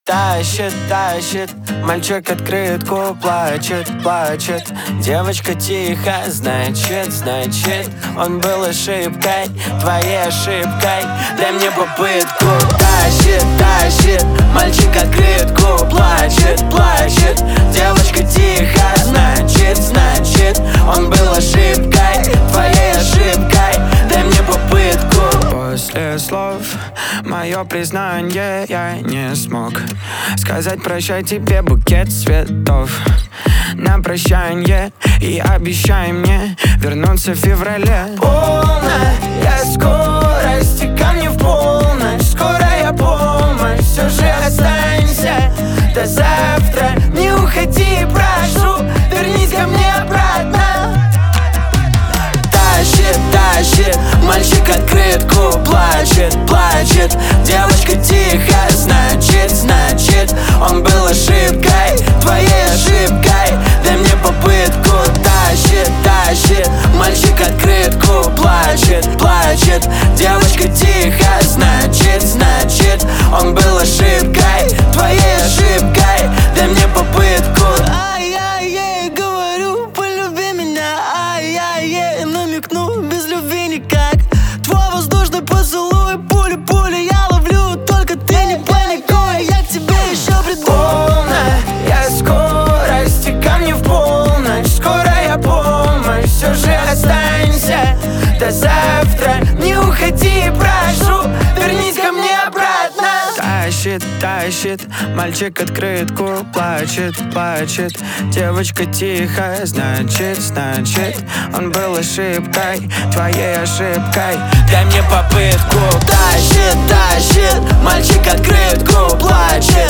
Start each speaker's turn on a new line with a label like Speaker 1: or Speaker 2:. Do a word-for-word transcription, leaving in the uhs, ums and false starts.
Speaker 1: тащит, тащит. Мальчик открытку плачет, плачет. Девочка тихо, значит, значит он был ошибкой, твоей ошибкой. Дай мне попытку. Тащит, тащит. Мальчик открытку плачет, плачет. Девочка тихо, значит, значит он был ошибкой, твоей ошибкой. Дай мне попытку. После слов мое признание я не смог сказать прощай тебе букет цветов на прощанье и обещай мне вернуться в феврале. Полная скорость и ко мне в полночь, скорая помощь, все же останься до завтра. Не уходи, прошу, вернись ко мне обратно. Тащит, тащит. Мальчик открытку плачет, плачет. Девочка тихо, значит, значит он был ошибкой, твоей ошибкой. Дай мне попытку. Тащит, тащит. Мальчик открытку плачет, плачет. Девочка тихо, значит, значит он был ошибкой, твоей ошибкой. Дай мне попытку.
Speaker 2: Ай-яй-яй, говорю, полюби меня. Ай-яй-яй, намекну, без любви никак. Твой воздушный поцелуй, пули-пули я ловлю. Только ты не паникуй, я к тебе еще приду.
Speaker 1: Полная скорость и ко мне в полночь, скорая помощь, все же останься до завтра. Не уходи, прошу, вернись ко мне обратно. Тащит, тащит. Мальчик открытку плачет, плачет. Девочка тихо, значит, значит он был ошибкой, твоей ошибкой. Дай мне попытку. Тащит, тащит. Мальчик открытку плачет,